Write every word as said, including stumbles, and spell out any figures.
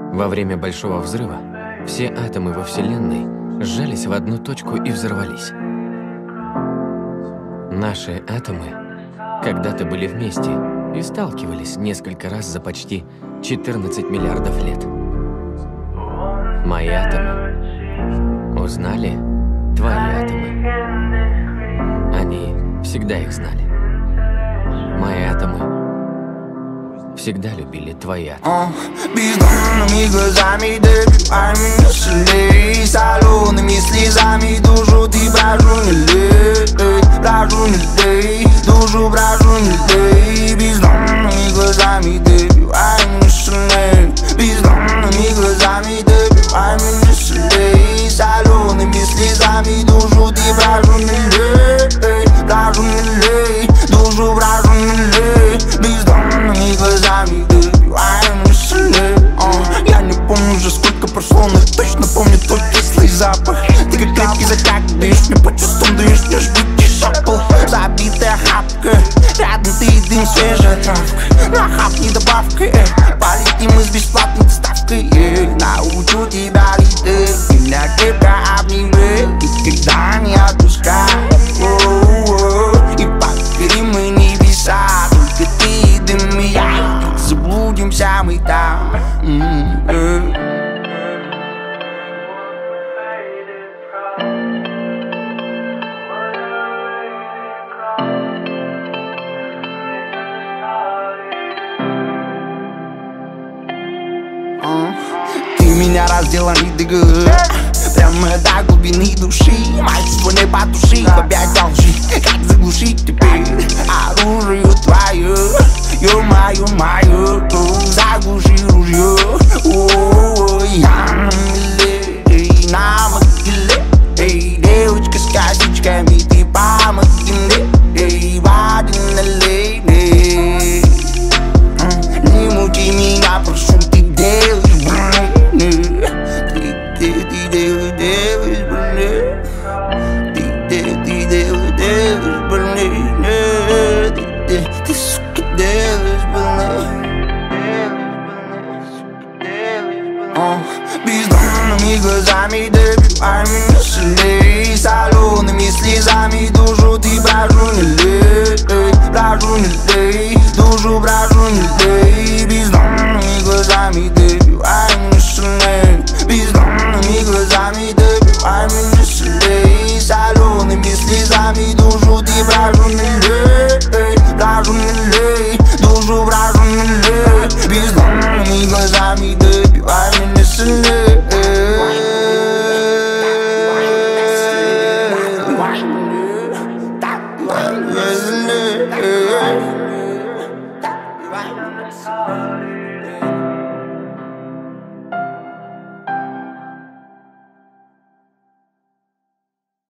Во время Большого взрыва все атомы во Вселенной сжались в одну точку и взорвались. Наши атомы когда-то были вместе и сталкивались несколько раз за почти четырнадцать миллиардов лет. Мои атомы узнали твои атомы. Они всегда их знали. Мои атомы всегда любили твои атомы. Бездонными глазами добивай меня сильней, солеными слезами душу ты брожу не лей, брожу не лей, душу брожу не лей. Бездонными глазами добивай меня сильней, бездонными глазами добивай меня сильней, солеными слезами душу ты брожу не лей, брожу не лей, душу брожу не лей. Бездонными глазами добивай меня сильней. Я не помню уже сколько прошло, но точно помню тот кислый запах. Ты как крепкий затяг, даешь мне по чувствам, даешь мне жгучий шапл. Забитая хапка, рядом ты и дым, свежая травка. На хапни добавкой, э, полетим мы с бесплатной доставкой, э. Научу тебя лететь, меня крепко обнимай, никогда не отпускай. И покорим мы небеса, только ты и дым и я. Заблудимся мы там. Ты меня раздела недыга, прямо до глубины души. Мальчество не потуши, опять должи. Как заглушить теперь оружие твое? Ё-моё, мое, заглуши ружье. Ой, я на миле, на могиле. Эй, девочка с косичками, ты помоги мне. Эй, воды налей, эй. Не мучи меня, прошу, ты делаешь больно. Ты, ты, ты делаешь, делаешь больно. Ты, ты, ты делаешь, делаешь больно. Ты, ты, ты, сука, делаешь больно. Бездонными глазами добивай меня сильней, солеными слезами душу ты брожу не лей, брожу не лей, душу брожу не лей. Бездонными глазами ты